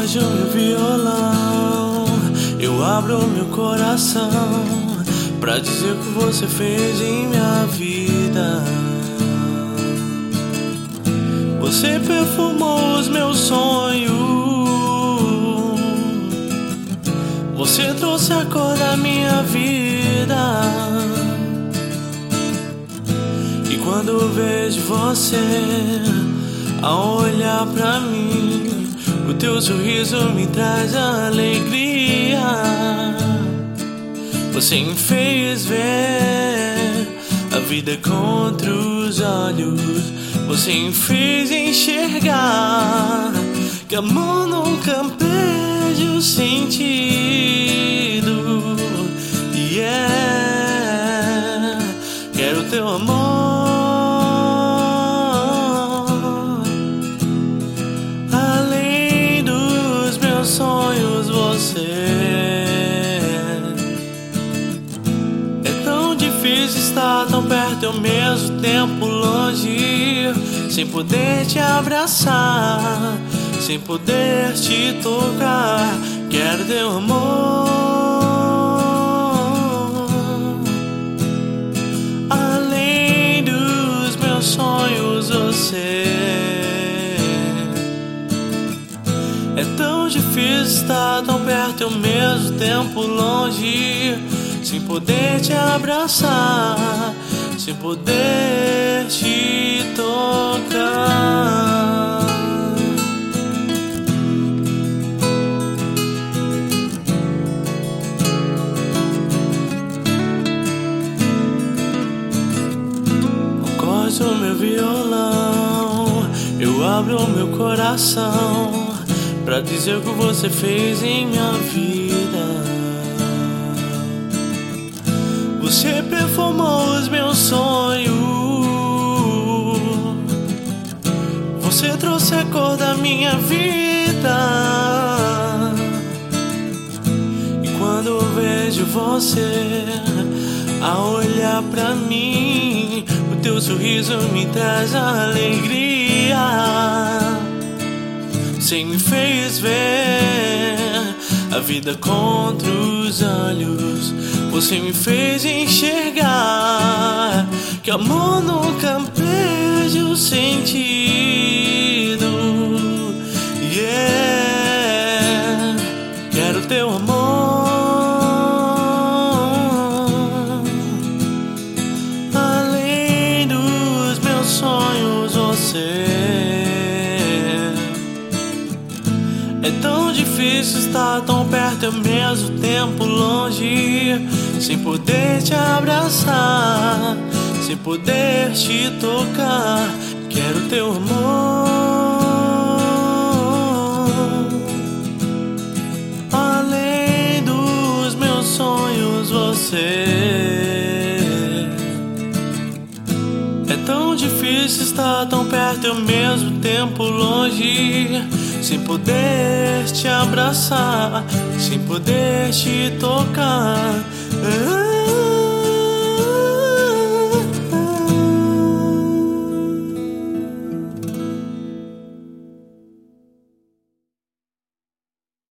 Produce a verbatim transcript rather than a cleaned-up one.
acorde o meu violão, eu abro meu coração pra dizer o que você fez em minha vida. Você perfumou os meus sonhos, você trouxe a cor da minha vida. E quando eu vejo você a olhar pra mim, o teu sorriso me traz alegria. Você me fez ver a vida contra os olhos, você me fez enxergar que amor nunca perde o sentido. Yeah, quero teu amor. Além dos meus sonhos, você. É tão difícil estar tão perto e ao mesmo tempo longe, sem poder te abraçar, sem poder te tocar. Quero teu amor. Além dos meus sonhos, você. É tão difícil estar tão perto e ao mesmo tempo longe, sem poder te abraçar, sem poder te tocar. Acorde o meu violão, eu abro o meu coração pra dizer o que você fez em minha vida. Você perfumou os meus sonhos, você trouxe a cor da minha vida. E quando eu vejo você a olhar pra mim, o teu sorriso me traz alegria. Você me fez ver a vida contra os olhos, você me fez enxergar que amor nunca perde o sentido. Yeah, quero teu amor. Além dos meus sonhos, você. É tão difícil estar tão perto e ao mesmo tempo longe, sem poder te abraçar, sem poder te tocar. Quero teu amor. Além dos meus sonhos, você. É tão difícil estar tão perto e ao mesmo tempo longe, sem poder te abraçar, sem poder te tocar.